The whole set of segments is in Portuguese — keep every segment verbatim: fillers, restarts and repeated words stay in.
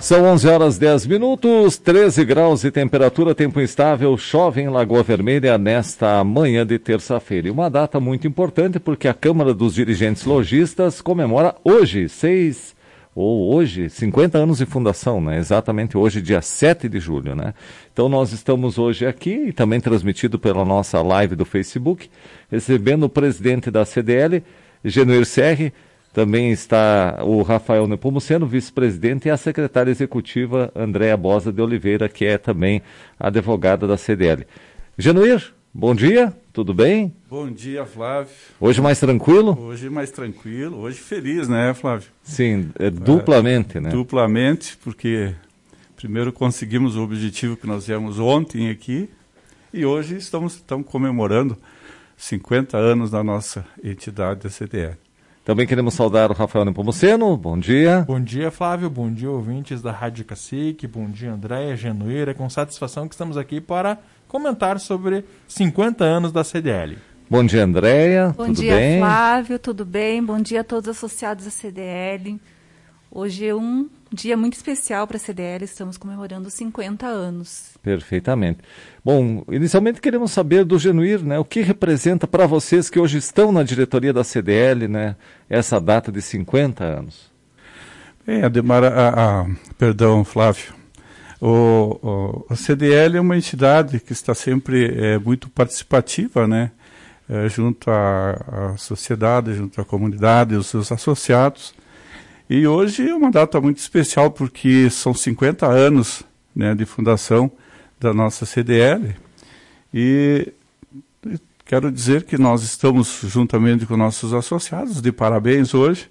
São onze horas e dez minutos, treze graus de temperatura, tempo instável, chove em Lagoa Vermelha nesta manhã de terça-feira. E uma data muito importante porque a Câmara dos Dirigentes Lojistas comemora hoje, seis, ou hoje, cinquenta anos de fundação, né? Exatamente hoje, dia sete de julho, né? Então nós estamos hoje aqui, e também transmitido pela nossa live do Facebook, recebendo o presidente da C D L, Genuir Serri. Também está o Rafael Nepomuceno, vice-presidente, e a secretária executiva, Andréa Bosa de Oliveira, que é também advogada da C D L. Genuir, bom dia, tudo bem? Bom dia, Flávio. Hoje mais tranquilo? Hoje mais tranquilo, hoje feliz, né, Flávio? Sim, é, duplamente, é, né? Duplamente, porque primeiro conseguimos o objetivo que nós viemos ontem aqui, e hoje estamos, estamos comemorando cinquenta anos da nossa entidade da C D L. Também queremos saudar o Rafael Nepomuceno, bom dia. Bom dia, Flávio, bom dia, ouvintes da Rádio Cacique, bom dia, Andréia, Genuíra, com satisfação que estamos aqui para comentar sobre cinquenta anos da C D L. Bom dia, Andréia, bom tudo dia, bem? Flávio, tudo bem? Bom dia a todos os associados à C D L. Hoje é um dia muito especial para a C D L, estamos comemorando cinquenta anos. Perfeitamente. Bom, inicialmente queremos saber do Genuir, né, o que representa para vocês que hoje estão na diretoria da C D L, né, essa data de cinquenta anos. Bem, Ademar, a, a, perdão, Flávio, o, o, a C D L é uma entidade que está sempre é, muito participativa, né, é, junto à, à sociedade, junto à comunidade, os seus associados. E hoje é uma data muito especial porque são cinquenta anos, né, de fundação da nossa C D L. E quero dizer que nós estamos juntamente com nossos associados de parabéns hoje,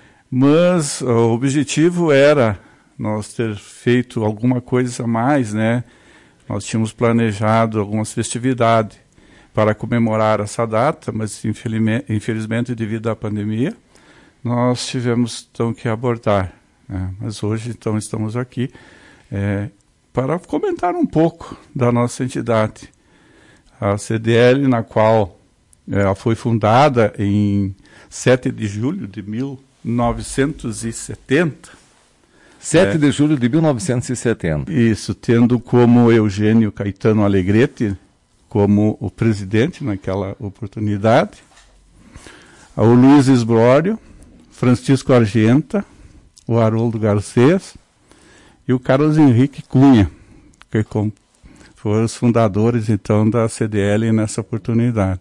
mas o objetivo era nós ter feito alguma coisa a mais, né? Nós tínhamos planejado algumas festividades para comemorar essa data, mas infelizmente, infelizmente devido à pandemia, nós tivemos então que abortar, né? Mas hoje então estamos aqui é, para comentar um pouco da nossa entidade, a C D L, na qual ela foi fundada em sete de julho de mil novecentos e setenta. sete é, de julho de mil novecentos e setenta. Isso, tendo como Eugênio Caetano Alegrete como o presidente naquela oportunidade, o Luiz Esbrório, Francisco Argenta, o Haroldo Garcês e o Carlos Henrique Cunha, que foram os fundadores então da C D L nessa oportunidade.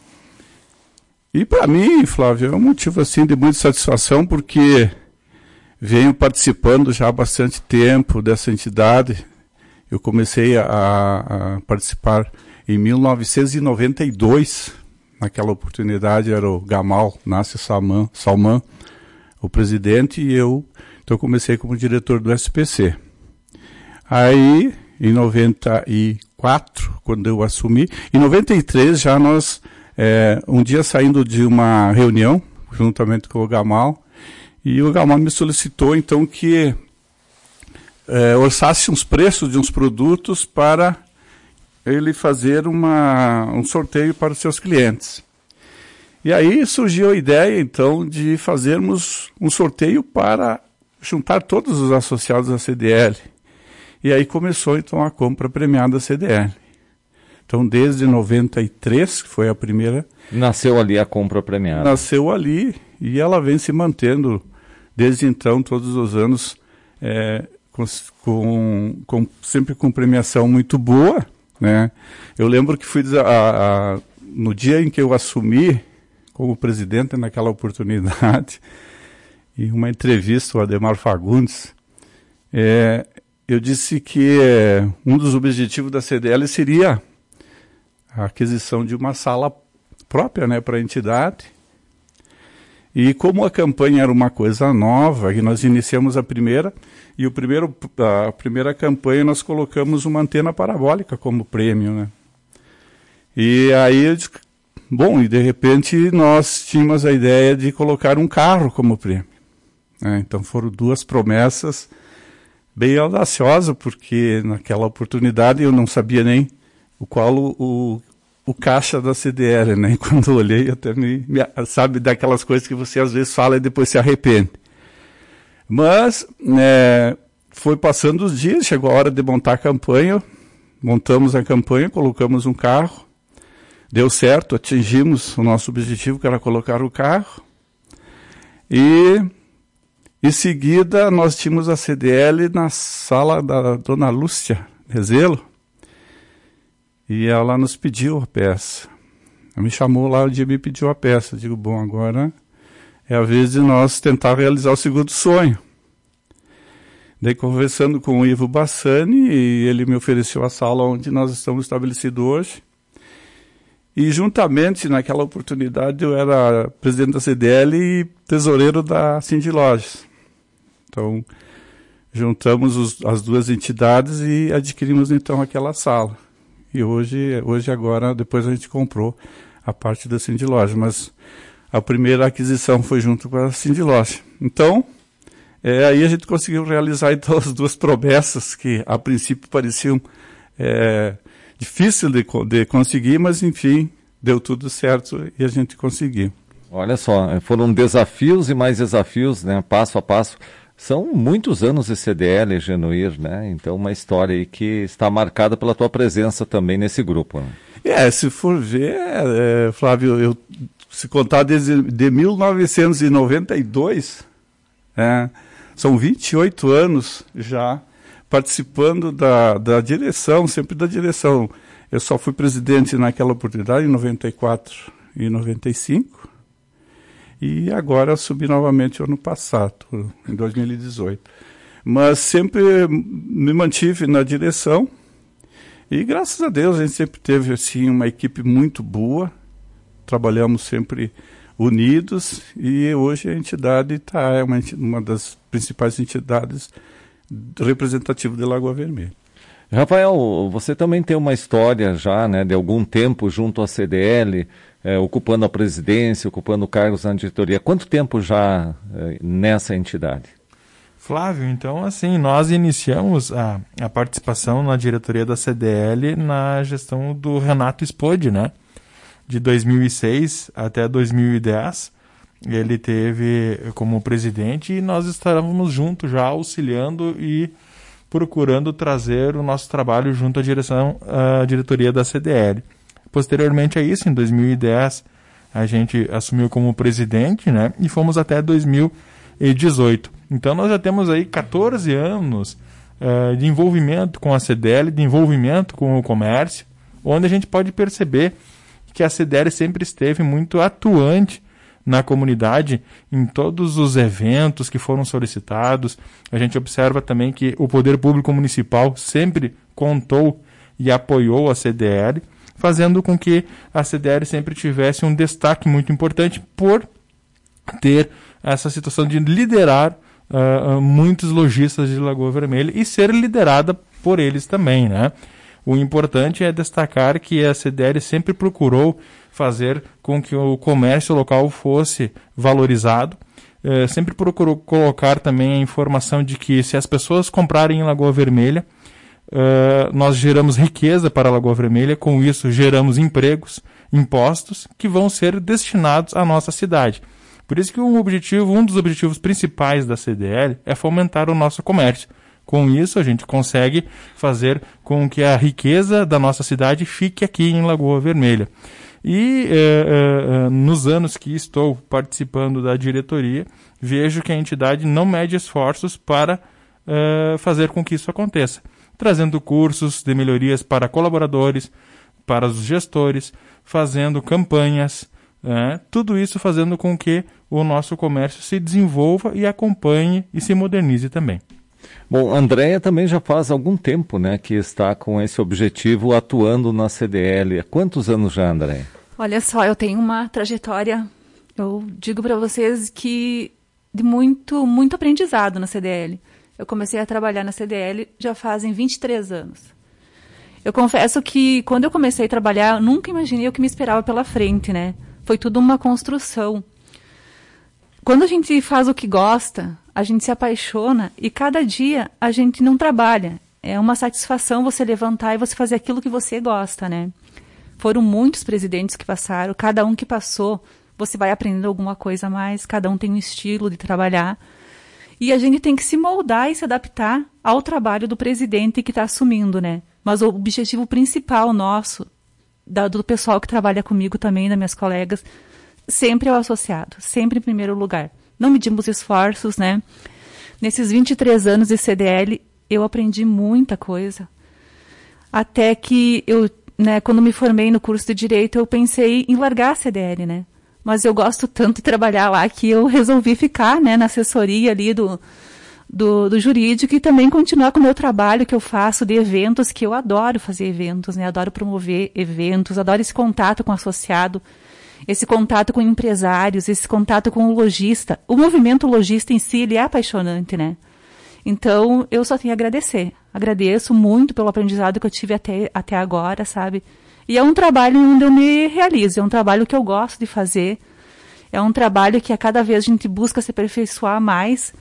E para mim, Flávio, é um motivo assim de muita satisfação, porque venho participando já há bastante tempo dessa entidade. Eu comecei a, a participar em mil novecentos e noventa e dois. Naquela oportunidade era o Gamal Nácio Salman, Salman, o presidente, e eu então comecei como diretor do S P C. Aí, em noventa e quatro, quando eu assumi, em noventa e três já nós, é, um dia saindo de uma reunião, juntamente com o Gamal, e o Gamal me solicitou então que é, orçasse uns preços de uns produtos para ele fazer uma, um sorteio para os seus clientes. E aí surgiu a ideia, então, de fazermos um sorteio para juntar todos os associados à C D L. E aí começou, então, a compra premiada da C D L. Então, desde noventa e três, que foi a primeira... Nasceu ali a compra premiada. Nasceu ali, e ela vem se mantendo, desde então, todos os anos, é, com, com, com, sempre com premiação muito boa, né? Eu lembro que fui a, a, no dia em que eu assumi como presidente naquela oportunidade, em uma entrevista ao Ademar Fagundes, é, eu disse que é, um dos objetivos da C D L seria a aquisição de uma sala própria, né, para a entidade. E como a campanha era uma coisa nova, e nós iniciamos a primeira, e o primeiro, a primeira campanha nós colocamos uma antena parabólica como prêmio, né? E aí eu disse, bom, e de repente nós tínhamos a ideia de colocar um carro como prêmio. É, então foram duas promessas bem audaciosas, porque naquela oportunidade eu não sabia nem o qual o, o, o caixa da C D L, né? E quando eu olhei, até me, me... Sabe daquelas coisas que você às vezes fala e depois se arrepende. Mas é, foi passando os dias, chegou a hora de montar a campanha, montamos a campanha, colocamos um carro, deu certo, atingimos o nosso objetivo, que era colocar o carro, e em seguida nós tínhamos a C D L na sala da dona Lúcia Rezelo, e ela nos pediu a peça. Ela me chamou lá um dia e me pediu a peça. Eu digo, bom, agora é a vez de nós tentar realizar o segundo sonho. Daí, conversando com o Ivo Bassani, e ele me ofereceu a sala onde nós estamos estabelecidos hoje. E, juntamente, naquela oportunidade, eu era presidente da C D L e tesoureiro da Cindy Lojas. Então, juntamos os, as duas entidades e adquirimos, então, aquela sala. E hoje, hoje agora, depois a gente comprou a parte da Cindy Loja. Mas a primeira aquisição foi junto com a Cindy Loja. Então, é, aí a gente conseguiu realizar então as duas promessas que a princípio pareciam é, difíceis de, de conseguir, mas enfim, deu tudo certo e a gente conseguiu. Olha só, foram desafios e mais desafios, né, passo a passo. São muitos anos de C D L, Genuir, né? Então uma história aí que está marcada pela tua presença também nesse grupo. Né? É, se for ver, é, Flávio, eu, se contar desde de mil novecentos e noventa e dois, é, são vinte e oito anos já participando da, da direção, sempre da direção. Eu só fui presidente naquela oportunidade, em noventa e quatro e noventa e cinco. E agora assumi novamente o ano passado, em dois mil e dezoito. Mas sempre me mantive na direção e, graças a Deus, a gente sempre teve assim, uma equipe muito boa, trabalhamos sempre unidos e hoje a entidade tá, é uma, uma das principais entidades representativas de Lagoa Vermelha. Rafael, você também tem uma história já, né, de algum tempo junto à C D L, é, ocupando a presidência, ocupando cargos na diretoria. Quanto tempo já é, nessa entidade? Flávio, então, assim, nós iniciamos a, a participação na diretoria da C D L na gestão do Renato Spode, né? De dois mil e seis até dois mil e dez. Ele teve como presidente e nós estávamos juntos já auxiliando e procurando trazer o nosso trabalho junto à direção, à diretoria da C D L. Posteriormente a isso, em dois mil e dez, a gente assumiu como presidente, né? E fomos até dois mil e dezoito. Então nós já temos aí quatorze anos uh, de envolvimento com a C D L, de envolvimento com o comércio, onde a gente pode perceber que a C D L sempre esteve muito atuante na comunidade, em todos os eventos que foram solicitados. A gente observa também que o poder público municipal sempre contou e apoiou a C D L, fazendo com que a C D L sempre tivesse um destaque muito importante por ter essa situação de liderar uh, muitos lojistas de Lagoa Vermelha e ser liderada por eles também, né? O importante é destacar que a C D L sempre procurou fazer com que o comércio local fosse valorizado, eh, sempre procurou colocar também a informação de que se as pessoas comprarem em Lagoa Vermelha, eh, nós geramos riqueza para a Lagoa Vermelha, com isso geramos empregos, impostos, que vão ser destinados à nossa cidade. Por isso que um, objetivo, um dos objetivos principais da C D L é fomentar o nosso comércio. Com isso, a gente consegue fazer com que a riqueza da nossa cidade fique aqui em Lagoa Vermelha. E eh, eh, nos anos que estou participando da diretoria, vejo que a entidade não mede esforços para eh, fazer com que isso aconteça. Trazendo cursos de melhorias para colaboradores, para os gestores, fazendo campanhas, né? Tudo isso fazendo com que o nosso comércio se desenvolva e acompanhe e se modernize também. Bom, a Andréia também já faz algum tempo, né, que está com esse objetivo atuando na C D L. Há quantos anos já, Andréia? Olha só, eu tenho uma trajetória, eu digo para vocês que de muito, muito aprendizado na C D L. Eu comecei a trabalhar na C D L já fazem vinte e três anos. Eu confesso que quando eu comecei a trabalhar, eu nunca imaginei o que me esperava pela frente, né? Foi tudo uma construção. Quando a gente faz o que gosta, a gente se apaixona e cada dia a gente não trabalha. É uma satisfação você levantar e você fazer aquilo que você gosta, né? Foram muitos presidentes que passaram, cada um que passou, você vai aprendendo alguma coisa a mais, cada um tem um estilo de trabalhar. E a gente tem que se moldar e se adaptar ao trabalho do presidente que está assumindo, né? Mas o objetivo principal nosso, da, do pessoal que trabalha comigo também, das minhas colegas, sempre é o associado, sempre em primeiro lugar. Não medimos esforços, né? Nesses vinte e três anos de C D L, eu aprendi muita coisa. Até que eu, né, quando me formei no curso de Direito, eu pensei em largar a C D L, né? Mas eu gosto tanto de trabalhar lá que eu resolvi ficar, né, na assessoria ali do, do, do jurídico e também continuar com o meu trabalho que eu faço de eventos, que eu adoro fazer eventos, né? Adoro promover eventos, adoro esse contato com o associado, esse contato com empresários, esse contato com o lojista. O movimento lojista em si, ele é apaixonante, né? Então, eu só tenho a agradecer. Agradeço muito pelo aprendizado que eu tive até, até agora, sabe? E é um trabalho onde eu me realizo, é um trabalho que eu gosto de fazer, é um trabalho que a cada vez a gente busca se aperfeiçoar mais,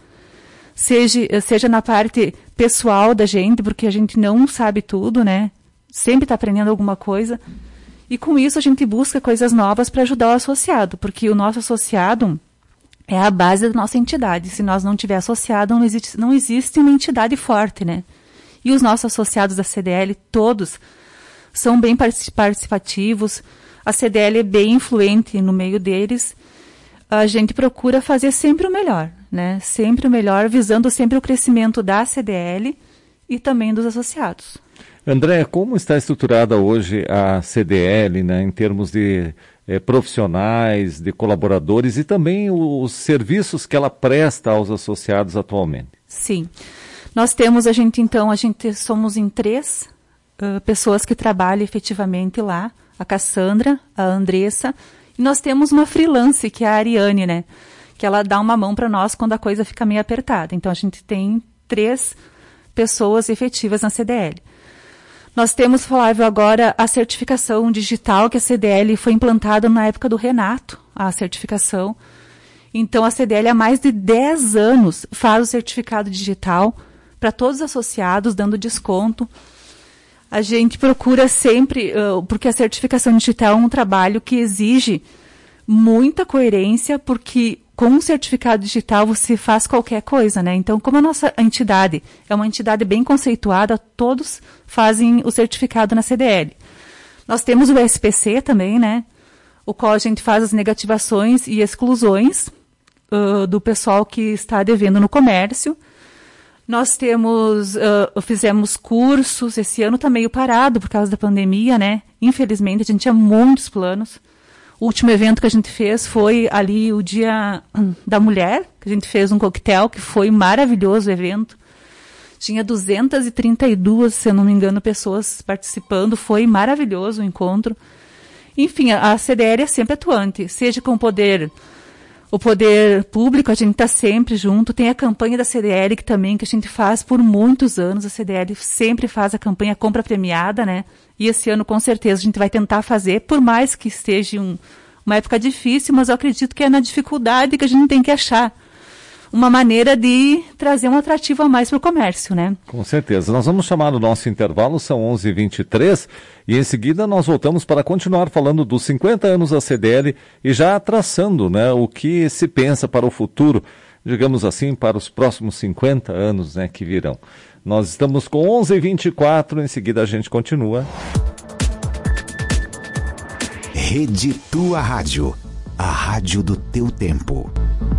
seja, seja na parte pessoal da gente, porque a gente não sabe tudo, né? Sempre está aprendendo alguma coisa. E com isso a gente busca coisas novas para ajudar o associado, porque o nosso associado é a base da nossa entidade. Se nós não tiver associado, não existe, não existe uma entidade forte, né? E os nossos associados da C D L, todos, são bem participativos, a C D L é bem influente no meio deles. A gente procura fazer sempre o melhor, né? Sempre o melhor, visando sempre o crescimento da C D L e também dos associados. André, como está estruturada hoje a C D L, né, em termos de eh, profissionais, de colaboradores e também os serviços que ela presta aos associados atualmente? Sim. Nós temos, a gente então, a gente somos em três uh, pessoas que trabalham efetivamente lá, a Cassandra, a Andressa, e nós temos uma freelance, que é a Ariane, né, que ela dá uma mão para nós quando a coisa fica meio apertada. Então a gente tem três pessoas efetivas na C D L. Nós temos, Flávio, agora a certificação digital, que a C D L foi implantada na época do Renato, a certificação. Então, a C D L há mais de dez anos faz o certificado digital para todos os associados, dando desconto. A gente procura sempre, uh, porque a certificação digital é um trabalho que exige muita coerência, porque com um certificado digital você faz qualquer coisa, né? Então, como a nossa entidade é uma entidade bem conceituada, todos fazem o certificado na C D L. Nós temos o S P C também, né? O qual a gente faz as negativações e exclusões uh, do pessoal que está devendo no comércio. Nós temos, uh, fizemos cursos, esse ano está meio parado por causa da pandemia, né? Infelizmente, a gente tinha muitos planos. O último evento que a gente fez foi ali o Dia da Mulher, que a gente fez um coquetel, que foi maravilhoso o evento. Tinha duzentas e trinta e duas, se eu não me engano, pessoas participando. Foi maravilhoso o encontro. Enfim, a, a C D L é sempre atuante, seja com o poder, o poder público, a gente está sempre junto. Tem a campanha da C D L que também, que a gente faz por muitos anos. A C D L sempre faz a campanha compra premiada, né? E esse ano, com certeza, a gente vai tentar fazer, por mais que esteja um, uma época difícil, mas eu acredito que é na dificuldade que a gente tem que achar uma maneira de trazer um atrativo a mais para o comércio, né? Com certeza. Nós vamos chamar o nosso intervalo, são onze e vinte e três, e em seguida nós voltamos para continuar falando dos cinquenta anos da C D L e já traçando, né, o que se pensa para o futuro, digamos assim, para os próximos cinquenta anos, né, que virão. Nós estamos com onze e vinte e quatro, em seguida a gente continua. Rede Tua Rádio, a rádio do teu tempo.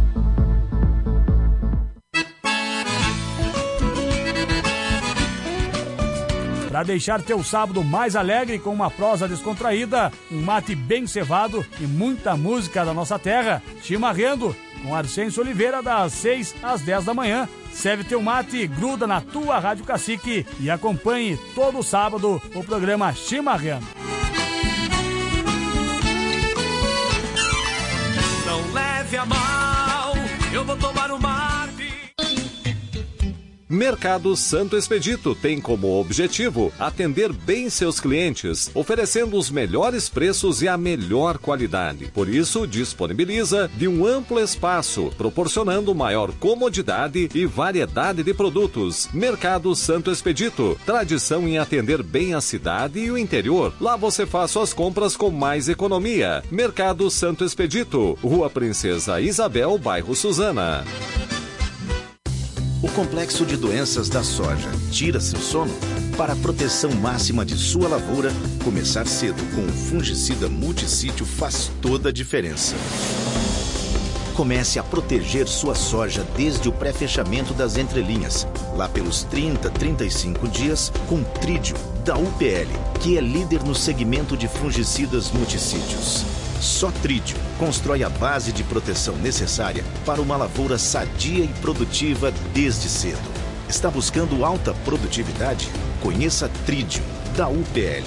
Para deixar teu sábado mais alegre com uma prosa descontraída, um mate bem cevado e muita música da nossa terra, Chimarrando, com Arcêncio Oliveira, das seis às dez da manhã. Serve teu mate, gruda na tua Rádio Cacique e acompanhe todo sábado o programa Chimarrando. Não leve a mal, eu vou tomar um mate. Mercado Santo Expedito tem como objetivo atender bem seus clientes, oferecendo os melhores preços e a melhor qualidade. Por isso, disponibiliza de um amplo espaço, proporcionando maior comodidade e variedade de produtos. Mercado Santo Expedito, tradição em atender bem a cidade e o interior. Lá você faz suas compras com mais economia. Mercado Santo Expedito, Rua Princesa Isabel, bairro Suzana. complexo de doenças da soja tira seu sono? Para a proteção máxima de sua lavoura, começar cedo com o fungicida Multissítio faz toda a diferença. Comece a proteger sua soja desde o pré-fechamento das entrelinhas, lá pelos trinta, trinta e cinco dias, com Trídio, da U P L, que é líder no segmento de fungicidas multissítios. Só Trídio constrói a base de proteção necessária para uma lavoura sadia e produtiva desde cedo. Está buscando alta produtividade? Conheça Trídio, da U P L.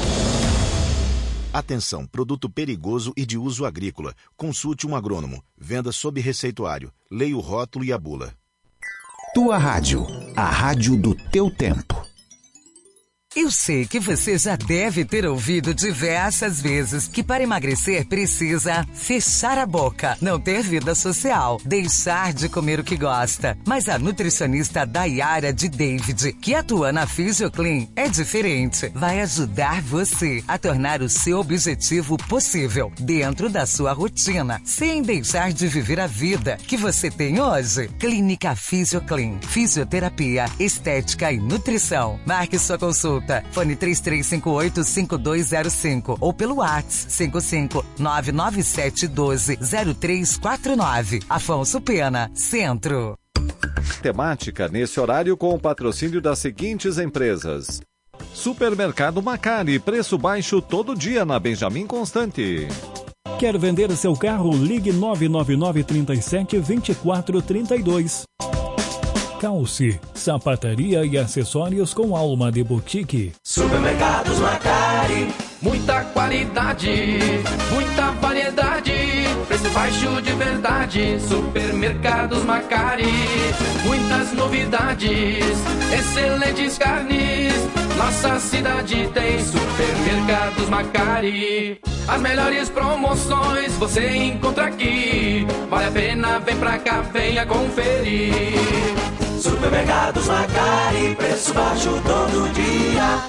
Atenção, produto perigoso e de uso agrícola. Consulte um agrônomo. Venda sob receituário. Leia o rótulo e a bula. Tua Rádio, a rádio do teu tempo. Eu sei que você já deve ter ouvido diversas vezes que para emagrecer precisa fechar a boca, não ter vida social, deixar de comer o que gosta. Mas a nutricionista Dayara de David, que atua na PhysioClean, é diferente. Vai ajudar você a tornar o seu objetivo possível dentro da sua rotina, sem deixar de viver a vida que você tem hoje. Clínica PhysioClean, fisioterapia, estética e nutrição. Marque sua consulta. Fone três três cinco oito, cinco dois zero cinco ou pelo WhatsApp cinco cinco nove nove sete um dois zero três quatro nove. Afonso Pena, Centro. Temática nesse horário com o patrocínio das seguintes empresas. Supermercado Macari, preço baixo todo dia na Benjamin Constante. Quer vender seu carro? Ligue nove nove nove, três sete, dois quatro três dois. Calce, sapataria e acessórios com alma de boutique. Supermercados Macari, muita qualidade, muita variedade, preço baixo de verdade. Supermercados Macari, muitas novidades, excelentes carnes. Nossa cidade tem Supermercados Macari. As melhores promoções você encontra aqui. Vale a pena, vem pra cá, venha conferir. Supermercados Macari, preço baixo todo dia.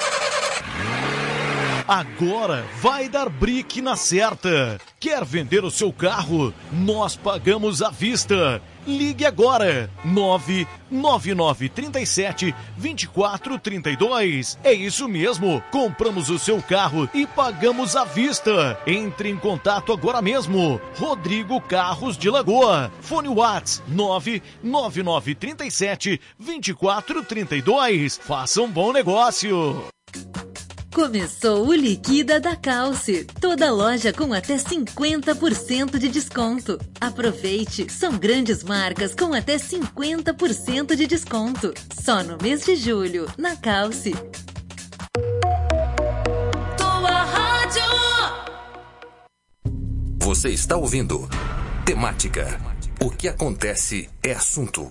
Agora vai dar brique na certa. Quer vender o seu carro? Nós pagamos à vista. Ligue agora, nove nove nove, três sete, dois quatro três dois. É isso mesmo, compramos o seu carro e pagamos à vista. Entre em contato agora mesmo. Rodrigo Carros de Lagoa. Fone WhatsApp nove nove nove, três sete, dois quatro três dois. Faça um bom negócio. Começou o Liquida da Calce. Toda loja com até cinquenta por cento de desconto. Aproveite, são grandes marcas com até cinquenta por cento de desconto. Só no mês de julho, na Calce. Tua Rádio. Você está ouvindo Temática. O que acontece é assunto.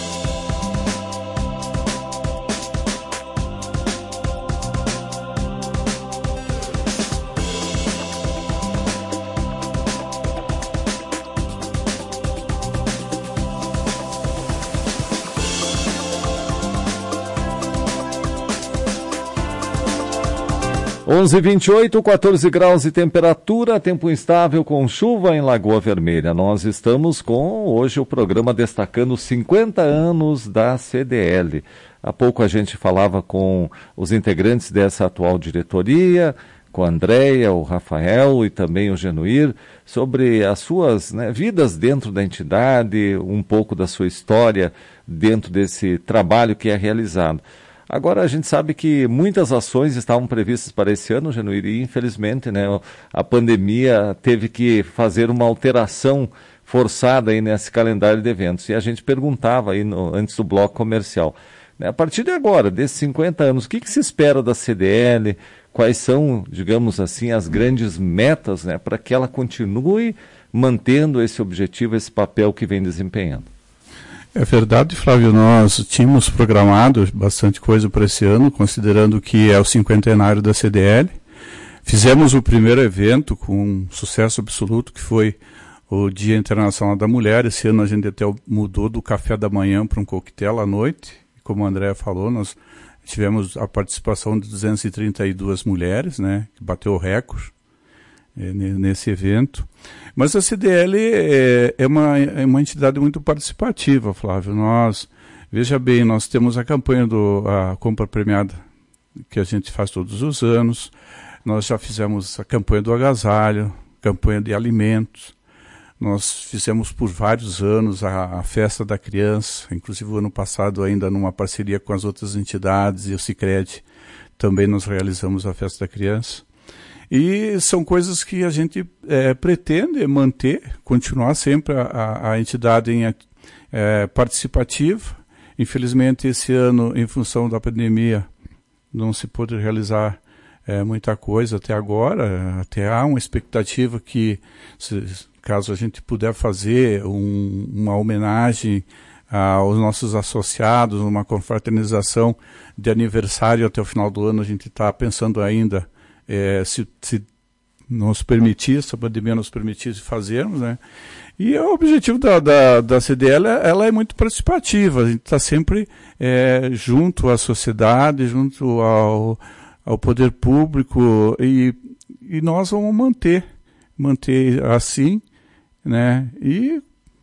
onze e vinte e oito, quatorze graus de temperatura, tempo instável com chuva em Lagoa Vermelha. Nós estamos com, hoje, o programa destacando cinquenta anos da C D L. Há pouco a gente falava com os integrantes dessa atual diretoria, com a Andréia, o Rafael e também o Genuir, sobre as suas, né, vidas dentro da entidade, um pouco da sua história dentro desse trabalho que é realizado. Agora a gente sabe que muitas ações estavam previstas para esse ano, Genuir, e infelizmente, né, a pandemia teve que fazer uma alteração forçada aí nesse calendário de eventos. E a gente perguntava aí no, antes do bloco comercial, né, a partir de agora, desses cinquenta anos, o que, que se espera da C D L? Quais são, digamos assim, as grandes metas, né, para que ela continue mantendo esse objetivo, esse papel que vem desempenhando? É verdade, Flávio, nós tínhamos programado bastante coisa para esse ano, considerando que é o cinquentenário da C D L. Fizemos o primeiro evento com um sucesso absoluto, que foi o Dia Internacional da Mulher. Esse ano a gente até mudou do café da manhã para um coquetel à noite. Como a Andréa falou, nós tivemos a participação de duzentas e trinta e duas mulheres, né, que bateu o recorde é, nesse evento. Mas a C D L é, é, uma, é uma entidade muito participativa, Flávio. Nós Veja bem, nós temos a campanha do a compra premiada, que a gente faz todos os anos. Nós já fizemos a campanha do agasalho, campanha de alimentos. Nós fizemos por vários anos a, a festa da criança, inclusive o ano passado ainda numa parceria com as outras entidades e o Sicredi, também nós realizamos a festa da criança. E são coisas que a gente é, pretende manter, continuar sempre a, a, a entidade em, é, participativa. Infelizmente, esse ano, em função da pandemia, não se pôde realizar é, muita coisa até agora. Até há uma expectativa que, se, caso a gente puder fazer um, uma homenagem aos nossos associados, uma confraternização de aniversário até o final do ano, a gente está pensando ainda é, se, se nos permitir, se a pandemia nos permitisse fazermos, né? E o objetivo da, da, da C D L, ela é muito participativa, a gente está sempre é, junto à sociedade, junto ao, ao poder público, e, e nós vamos manter, manter assim, né? E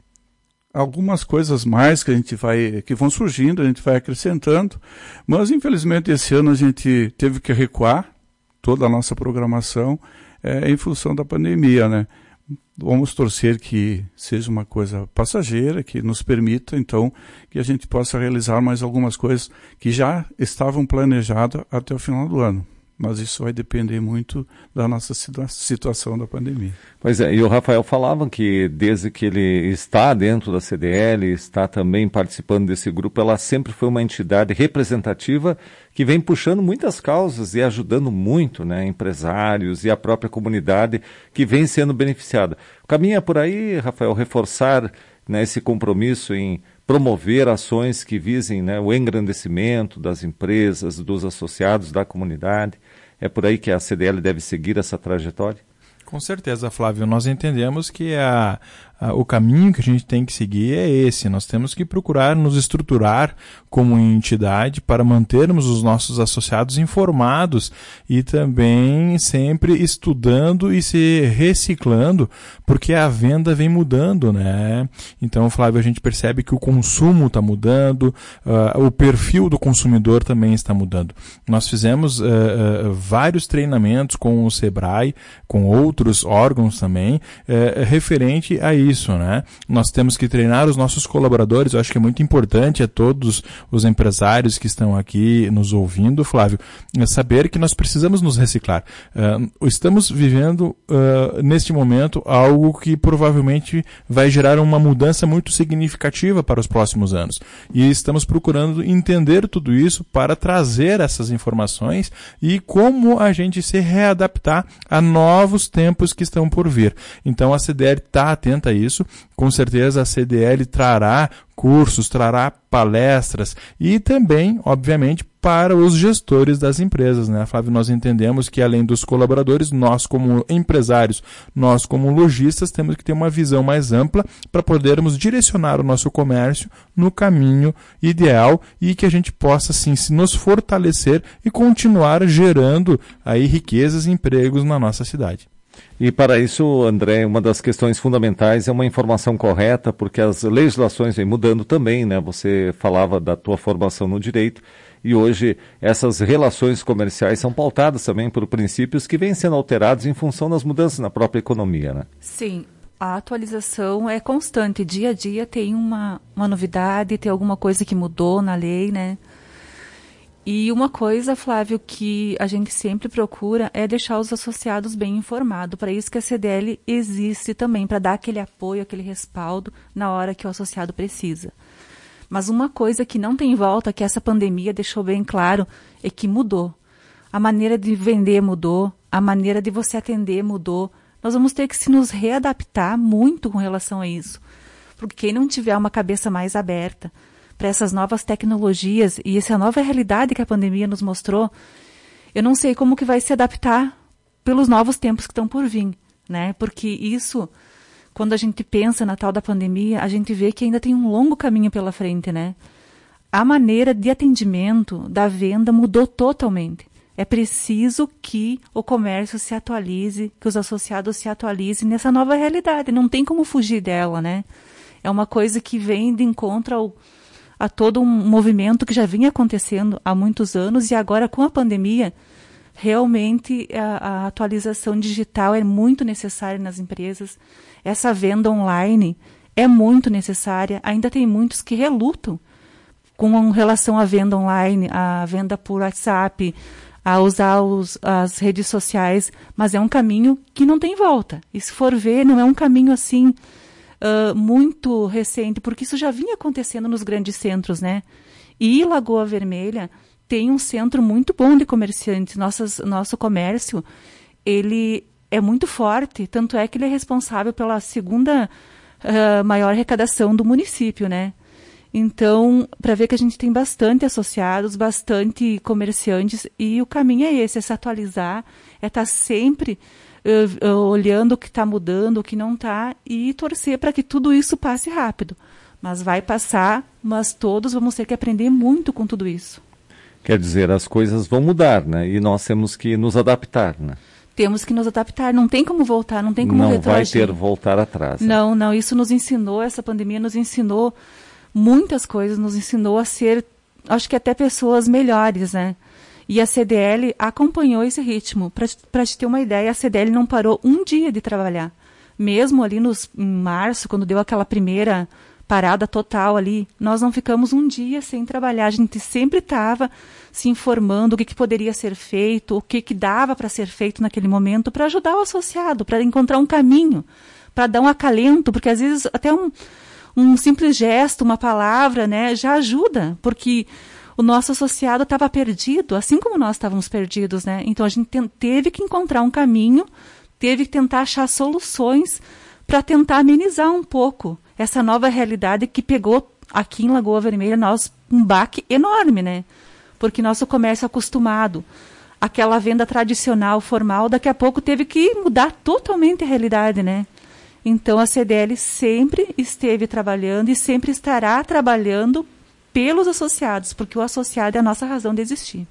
algumas coisas mais que a gente vai, que vão surgindo, a gente vai acrescentando, mas infelizmente esse ano a gente teve que recuar toda a nossa programação é, em função da pandemia, né? Vamos torcer que seja uma coisa passageira, que nos permita, então, que a gente possa realizar mais algumas coisas que já estavam planejadas até o final do ano. Mas isso vai depender muito da nossa situa- situação da pandemia. Pois é, e o Rafael falava que desde que ele está dentro da C D L, está também participando desse grupo, ela sempre foi uma entidade representativa que vem puxando muitas causas e ajudando muito, né, empresários e a própria comunidade que vem sendo beneficiada. O caminho é por aí, Rafael, reforçar, né, esse compromisso em promover ações que visem, né, o engrandecimento das empresas, dos associados, da comunidade. É por aí que a C D L deve seguir essa trajetória? Com certeza, Flávio. Nós entendemos que a, a, o caminho que a gente tem que seguir é esse. Nós temos que procurar nos estruturar como entidade para mantermos os nossos associados informados e também sempre estudando e se reciclando, porque a venda vem mudando, né? Então, Flávio, a gente percebe que o consumo está mudando, uh, o perfil do consumidor também está mudando. Nós fizemos uh, uh, vários treinamentos com o Sebrae, com outros órgãos também, uh, referente a isso, né? Nós temos que treinar os nossos colaboradores. Eu acho que é muito importante a todos os empresários que estão aqui nos ouvindo, Flávio, saber que nós precisamos nos reciclar. Uh, estamos vivendo uh, neste momento algo que provavelmente vai gerar uma mudança muito significativa para os próximos anos. E estamos procurando entender tudo isso para trazer essas informações e como a gente se readaptar a novos tempos que estão por vir. Então a C D L está atenta a isso. Com certeza a C D L trará cursos, trará palestras e também, obviamente, para os gestores das empresas, né, Flávio? Nós entendemos que, além dos colaboradores, nós como empresários, nós como lojistas, temos que ter uma visão mais ampla para podermos direcionar o nosso comércio no caminho ideal e que a gente possa, sim, se nos fortalecer e continuar gerando aí riquezas e empregos na nossa cidade. E para isso, André, uma das questões fundamentais é uma informação correta, porque as legislações vêm mudando também, né? Você falava da tua formação no direito e hoje essas relações comerciais são pautadas também por princípios que vêm sendo alterados em função das mudanças na própria economia, né? Sim, a atualização é constante. Dia a dia tem uma, uma novidade, tem alguma coisa que mudou na lei, né? E uma coisa, Flávio, que a gente sempre procura é deixar os associados bem informados. Para isso que a C D L existe também, para dar aquele apoio, aquele respaldo na hora que o associado precisa. Mas uma coisa que não tem volta, que essa pandemia deixou bem claro, é que mudou. A maneira de vender mudou, a maneira de você atender mudou. Nós vamos ter que se nos readaptar muito com relação a isso. Porque quem não tiver uma cabeça mais aberta para essas novas tecnologias e essa nova realidade que a pandemia nos mostrou, eu não sei como que vai se adaptar pelos novos tempos que estão por vir, né? Porque isso, quando a gente pensa na tal da pandemia, a gente vê que ainda tem um longo caminho pela frente, né? A maneira de atendimento da venda mudou totalmente. É preciso que o comércio se atualize, que os associados se atualizem nessa nova realidade. Não tem como fugir dela, né? É uma coisa que vem de encontro ao a todo um movimento que já vinha acontecendo há muitos anos e agora com a pandemia, realmente a, a atualização digital é muito necessária nas empresas. Essa venda online é muito necessária. Ainda tem muitos que relutam com relação à venda online, à venda por WhatsApp, a usar os, as redes sociais, mas é um caminho que não tem volta. E se for ver, não é um caminho assim uh, muito recente, porque isso já vinha acontecendo nos grandes centros, né? E Lagoa Vermelha tem um centro muito bom de comerciantes. Nossas, nosso comércio, ele é muito forte, tanto é que ele é responsável pela segunda uh, maior arrecadação do município, né? Então, para ver que a gente tem bastante associados, bastante comerciantes, e o caminho é esse, é se atualizar, é estar sempre uh, uh, olhando o que está mudando, o que não está, e torcer para que tudo isso passe rápido. Mas vai passar, mas todos vamos ter que aprender muito com tudo isso. Quer dizer, as coisas vão mudar, né? E nós temos que nos adaptar, né? Temos que nos adaptar, não tem como voltar, não tem como não retroagir. Não vai ter voltar atrás. Né? Não, não, isso nos ensinou, essa pandemia nos ensinou muitas coisas, nos ensinou a ser, acho que até pessoas melhores, né? E a C D L acompanhou esse ritmo. Para te ter uma ideia, a C D L não parou um dia de trabalhar. Mesmo ali nos, em março, quando deu aquela primeira parada total ali, nós não ficamos um dia sem trabalhar. A gente sempre estava se informando o que, que poderia ser feito, o que, que dava para ser feito naquele momento, para ajudar o associado, para encontrar um caminho, para dar um acalento, porque às vezes até um Um simples gesto, uma palavra, né, já ajuda, porque o nosso associado estava perdido, assim como nós estávamos perdidos, né? Então a gente te- teve que encontrar um caminho, teve que tentar achar soluções para tentar amenizar um pouco essa nova realidade que pegou aqui em Lagoa Vermelha nós um baque enorme, né? Porque nosso comércio acostumado, aquela venda tradicional, formal, daqui a pouco teve que mudar totalmente a realidade, né? Então, a C D L sempre esteve trabalhando e sempre estará trabalhando pelos associados, porque o associado é a nossa razão de existir.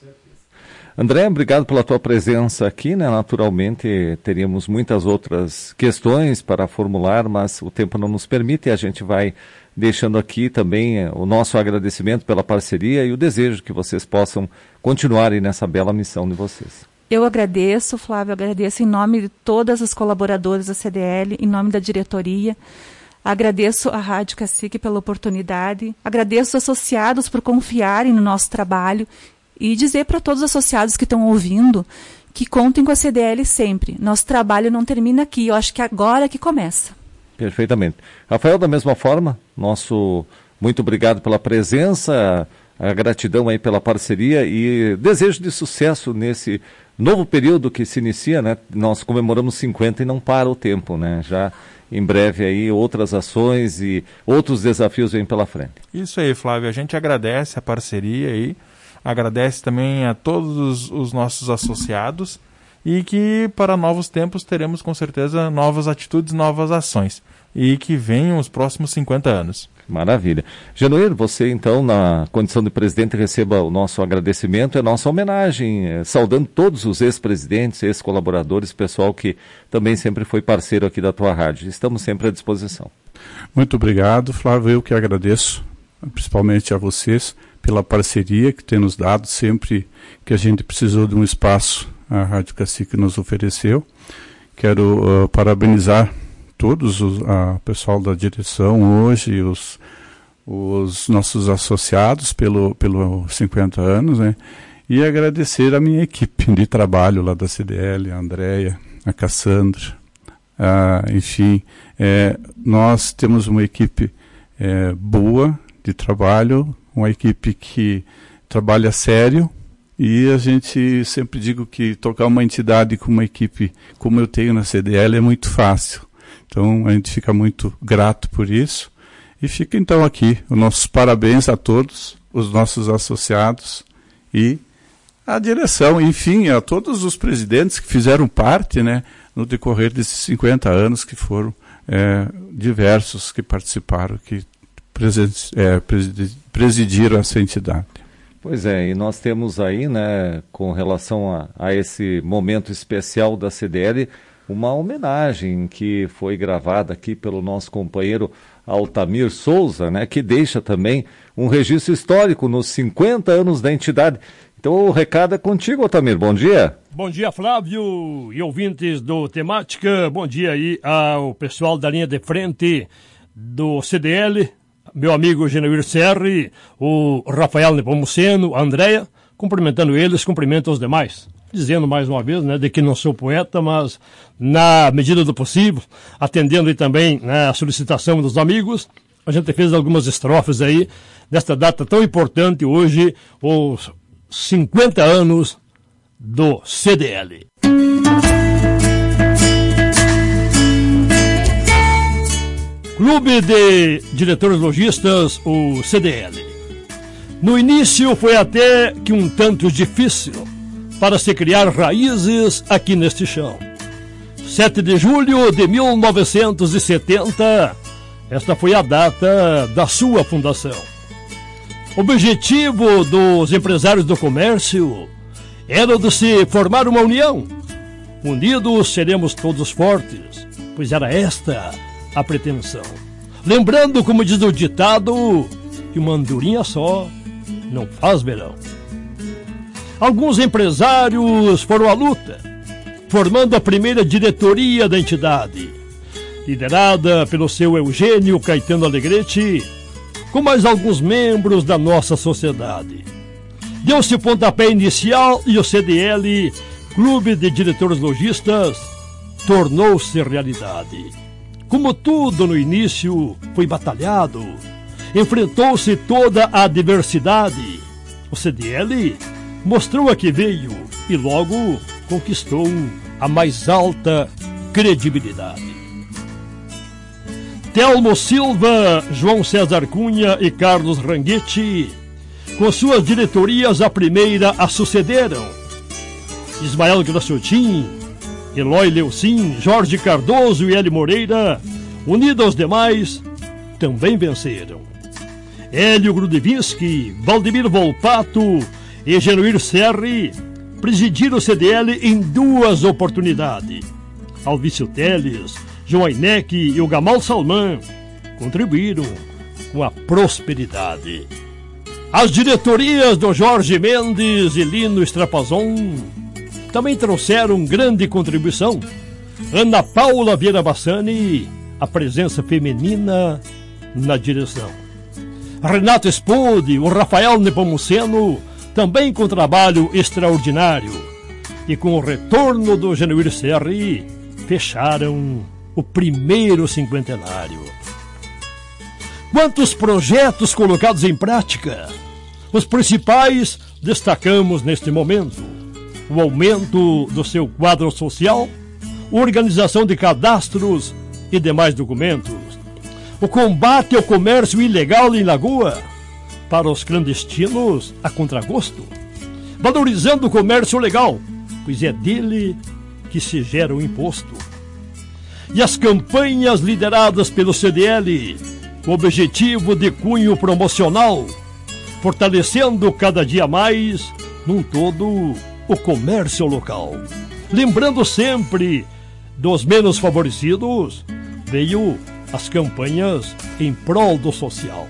André, obrigado pela tua presença aqui, né? Naturalmente, teríamos muitas outras questões para formular, mas o tempo não nos permite e a gente vai deixando aqui também o nosso agradecimento pela parceria e o desejo que vocês possam continuarem nessa bela missão de vocês. Eu agradeço, Flávio, agradeço em nome de todas as colaboradoras da C D L, em nome da diretoria. Agradeço à Rádio Cacique pela oportunidade. Agradeço os associados por confiarem no nosso trabalho e dizer para todos os associados que estão ouvindo que contem com a C D L sempre. Nosso trabalho não termina aqui, eu acho que agora que começa. Perfeitamente. Rafael, da mesma forma, nosso muito obrigado pela presença, a gratidão aí pela parceria e desejo de sucesso nesse novo período que se inicia, né? Nós comemoramos cinquenta e não para o tempo, né? Já em breve aí outras ações e outros desafios vêm pela frente. Isso aí, Flávio. A gente agradece a parceria aí, agradece também a todos os nossos associados e que para novos tempos teremos com certeza novas atitudes, novas ações e que venham os próximos cinquenta anos. Maravilha. Genoir, você então, na condição de presidente, receba o nosso agradecimento e a nossa homenagem, eh, saudando todos os ex-presidentes, ex-colaboradores, pessoal que também sempre foi parceiro aqui da tua rádio. Estamos sempre à disposição. Muito obrigado, Flávio. Eu que agradeço, principalmente a vocês, pela parceria que tem nos dado sempre que a gente precisou de um espaço, a Rádio Cacique nos ofereceu. Quero uh, parabenizar todos o pessoal da direção hoje, os, os nossos associados pelo, pelo cinquenta anos, né? E agradecer a minha equipe de trabalho lá da C D L, a Andréia, a Cassandra, a, enfim, é, nós temos uma equipe é, boa de trabalho, uma equipe que trabalha sério, e a gente sempre digo que tocar uma entidade com uma equipe como eu tenho na C D L é muito fácil. Então, a gente fica muito grato por isso. E fica, então, aqui os nossos parabéns a todos, os nossos associados e a direção, enfim, a todos os presidentes que fizeram parte, né, no decorrer desses cinquenta anos, que foram é, diversos que participaram, que presen- é, presidiram essa entidade. Pois é, e nós temos aí, né, com relação a, a esse momento especial da C D L, uma homenagem que foi gravada aqui pelo nosso companheiro Altamir Souza, né, que deixa também um registro histórico nos cinquenta anos da entidade. Então o recado é contigo, Altamir. Bom dia. Bom dia, Flávio e ouvintes do Temática. Bom dia aí ao pessoal da linha de frente do C D L, meu amigo Genoir Serri, o Rafael Nepomuceno, a Andréia, cumprimentando eles, cumprimento os demais. Dizendo mais uma vez, né, de que não sou poeta, mas na medida do possível, atendendo aí também, né, a solicitação dos amigos, a gente fez algumas estrofes aí, nesta data tão importante hoje, os cinquenta anos do C D L. Clube de Diretores Lojistas, o C D L. No início foi até que um tanto difícil para se criar raízes aqui neste chão. sete de julho de mil novecentos e setenta, esta foi a data da sua fundação. O objetivo dos empresários do comércio era o de se formar uma união. Unidos seremos todos fortes, pois era esta a pretensão. Lembrando, como diz o ditado, que uma andorinha só não faz verão. Alguns empresários foram à luta, formando a primeira diretoria da entidade, liderada pelo seu Eugênio Caetano Alegrete, com mais alguns membros da nossa sociedade. Deu-se o pontapé inicial e o C D L, Clube de Diretores Lojistas, tornou-se realidade. Como tudo no início foi batalhado, enfrentou-se toda a adversidade. O C D L mostrou a que veio e logo conquistou a mais alta credibilidade. Telmo Silva, João César Cunha e Carlos Ranguetti, com suas diretorias a primeira a sucederam. Ismael Graciotin, Eloy Leucin, Jorge Cardoso e Hélio Moreira, unidos aos demais, também venceram. Hélio Grudevinski, Valdemiro Volpato e Genoir Serri presidiram o C D L em duas oportunidades. Alvício Teles, João Ainec e o Gamal Salman contribuíram com a prosperidade. As diretorias do Jorge Mendes e Lino Strapazon também trouxeram grande contribuição. Ana Paula Vieira Bassani, a presença feminina na direção. Renato Spode, o Rafael Nepomuceno, também com trabalho extraordinário. E com o retorno do Genoir Serri, fecharam o primeiro cinquentenário. Quantos projetos colocados em prática? Os principais destacamos neste momento: o aumento do seu quadro social, organização de cadastros e demais documentos, o combate ao comércio ilegal em Lagoa, para os clandestinos a contragosto, valorizando o comércio legal, pois é dele que se gera o imposto. E as campanhas lideradas pelo C D L, com objetivo de cunho promocional, fortalecendo cada dia mais, num todo, o comércio local. Lembrando sempre dos menos favorecidos, veio as campanhas em prol do social.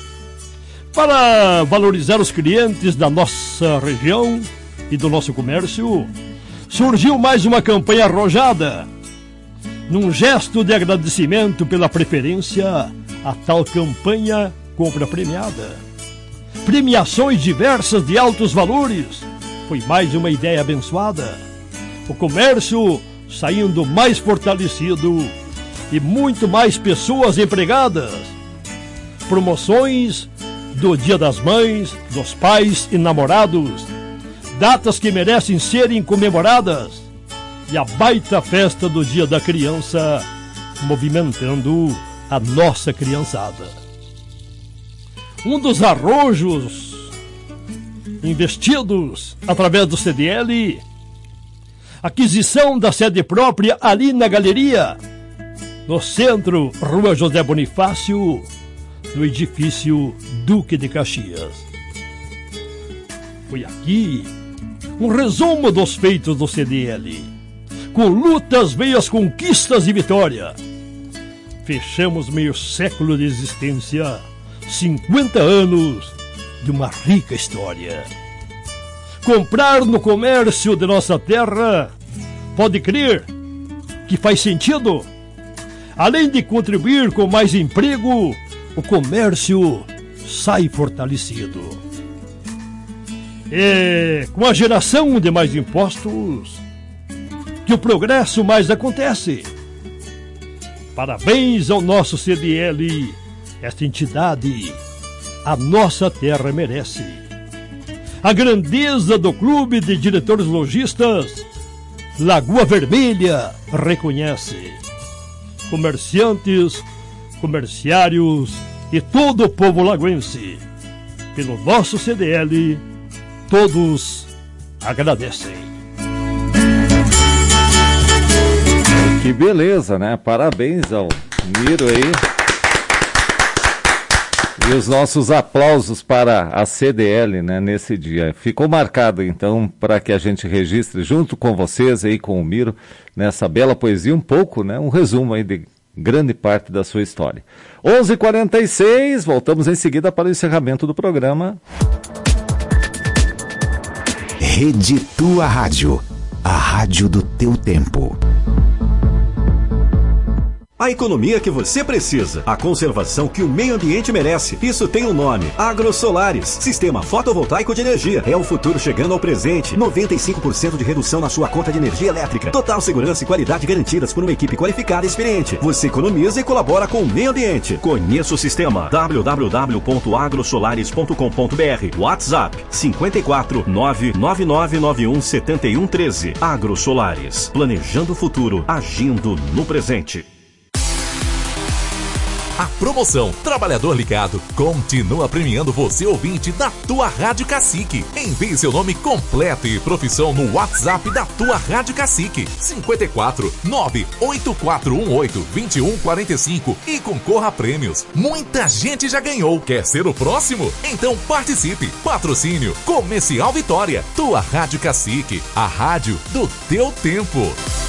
Para valorizar os clientes da nossa região e do nosso comércio, surgiu mais uma campanha arrojada, num gesto de agradecimento pela preferência a tal campanha compra premiada. Premiações diversas de altos valores, foi mais uma ideia abençoada. O comércio saindo mais fortalecido e muito mais pessoas empregadas. Promoções do Dia das Mães, dos Pais e Namorados, datas que merecem serem comemoradas, e a baita festa do Dia da Criança, movimentando a nossa criançada. Um dos arrojos investidos através do C D L, aquisição da sede própria ali na galeria, no centro, Rua José Bonifácio, no edifício Duque de Caxias. Foi aqui um resumo dos feitos do C D L. Com lutas veio as conquistas e vitória. fechamos meio século de existência, cinquenta anos de uma rica história. Comprar no comércio de nossa terra, pode crer que faz sentido. Além de contribuir com mais emprego, o comércio sai fortalecido. É com a geração de mais impostos que o progresso mais acontece. Parabéns ao nosso C D L, esta entidade a nossa terra merece. A grandeza do Clube de Diretores Lojistas Lagoa Vermelha reconhece. Comerciantes, comerciários e todo o povo lagoense, pelo nosso C D L, todos agradecem. Que beleza, né? Parabéns ao Miro aí. E os nossos aplausos para a C D L, né, nesse dia. Ficou marcado, então, para que a gente registre junto com vocês aí, com o Miro, nessa bela poesia, um pouco, né, um resumo aí de grande parte da sua história. onze e quarenta e seis, voltamos em seguida para o encerramento do programa. Rede Tua Rádio, a rádio do teu tempo. A economia que você precisa, a conservação que o meio ambiente merece. Isso tem um nome: AgroSolares. Sistema fotovoltaico de energia. É o futuro chegando ao presente. noventa e cinco por cento de redução na sua conta de energia elétrica. Total segurança e qualidade garantidas por uma equipe qualificada e experiente. Você economiza e colabora com o meio ambiente. Conheça o sistema. w w w ponto agrosolares ponto com ponto b r. WhatsApp cinco quatro nove nove nove nove um sete um um três. AgroSolares. Planejando o futuro, agindo no presente. A promoção Trabalhador Ligado continua premiando você, ouvinte da tua Rádio Cacique. Envie seu nome completo e profissão no WhatsApp da tua Rádio Cacique cinco quatro nove oito quatro um oito dois um quatro cinco e concorra a prêmios. Muita gente já ganhou. Quer ser o próximo? Então participe. Patrocínio Comercial Vitória. Tua Rádio Cacique, a rádio do teu tempo.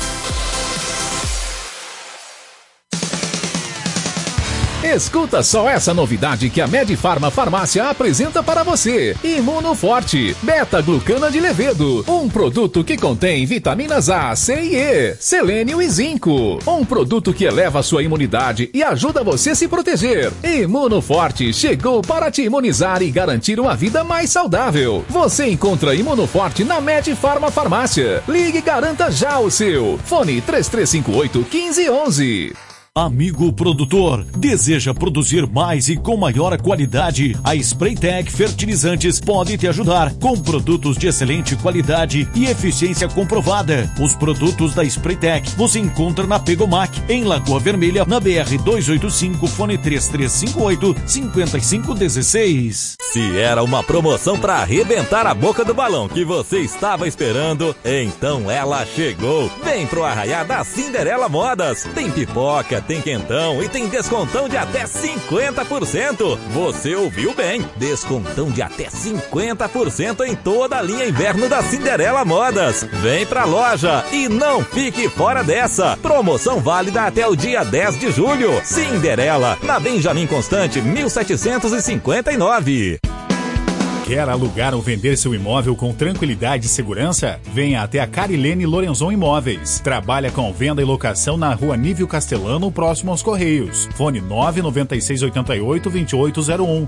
Escuta só essa novidade que a Medifarma Farmácia apresenta para você. Imunoforte, beta-glucana de levedo. Um produto que contém vitaminas A, C e E, selênio e zinco. Um produto que eleva a sua imunidade e ajuda você a se proteger. Imunoforte chegou para te imunizar e garantir uma vida mais saudável. Você encontra Imunoforte na Medifarma Farmácia. Ligue e garanta já o seu. Fone três três cinco oito um cinco um um. Amigo produtor, deseja produzir mais e com maior qualidade? A Spraytec Fertilizantes pode te ajudar com produtos de excelente qualidade e eficiência comprovada. Os produtos da Spraytec você encontra na Pegomac, em Lagoa Vermelha, na B R duzentos e oitenta e cinco, fone três três cinco oito cinco cinco um seis. Se era uma promoção para arrebentar a boca do balão que você estava esperando, então ela chegou. Vem pro Arraiá da Cinderela Modas. Tem pipoca, tem quentão e tem descontão de até cinquenta por cento. Você ouviu bem, descontão de até cinquenta por cento em toda a linha inverno da Cinderela Modas. Vem pra loja e não fique fora dessa. Promoção válida até o dia dez de julho. Cinderela, na Benjamin Constante, mil setecentos e cinquenta e nove. Quer alugar ou vender seu imóvel com tranquilidade e segurança? Venha até a Carilene Lorenzon Imóveis. Trabalha com venda e locação na Rua Nívio Castelano, próximo aos Correios. Fone nove nove seis oito oito, dois oito zero um.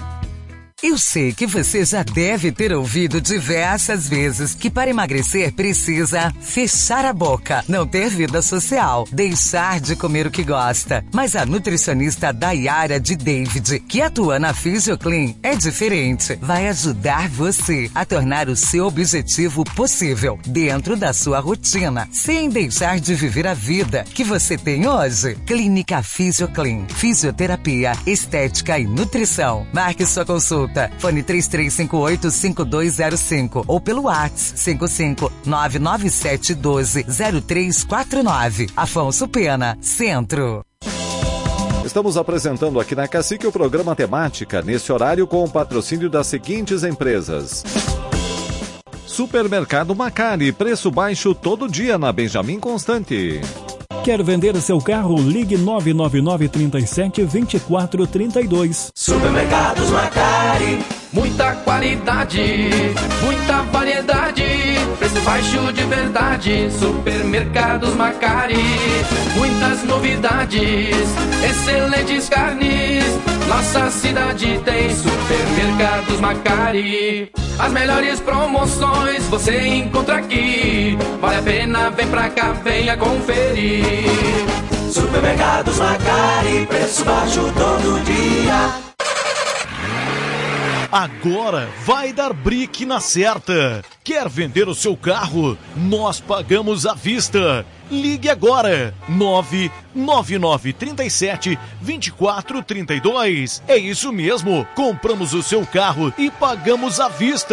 Eu sei que você já deve ter ouvido diversas vezes que para emagrecer precisa fechar a boca, não ter vida social, deixar de comer o que gosta. Mas a nutricionista Dayara de David, que atua na PhysioClean, é diferente. Vai ajudar você a tornar o seu objetivo possível dentro da sua rotina, sem deixar de viver a vida que você tem hoje. Clínica PhysioClean, fisioterapia, estética e nutrição. Marque sua consulta. Fone três três cinco oito cinco dois zero cinco ou pelo WhatsApp cinco cinco nove nove sete um dois zero três quatro nove. Afonso Pena, Centro. Estamos apresentando aqui na Cacique o programa Temática, nesse horário com o patrocínio das seguintes empresas. Supermercado Macari, preço baixo todo dia na Benjamin Constante. Quer vender seu carro? Ligue nove nove nove, trinta e sete, vinte e quatro, trinta e dois. Supermercados Macari, muita qualidade, muita variedade, preço baixo de verdade. Supermercados Macari, muitas novidades, excelentes carnes. Nossa cidade tem Supermercados Macari. As melhores promoções você encontra aqui. Vale a pena, vem pra cá, venha conferir. Supermercados Macari, preço baixo todo dia. Agora vai dar brique na certa. Quer vender o seu carro? Nós pagamos à vista. Ligue agora, nove nove nove, trinta e sete, vinte e quatro, trinta e dois. É isso mesmo, compramos o seu carro e pagamos à vista.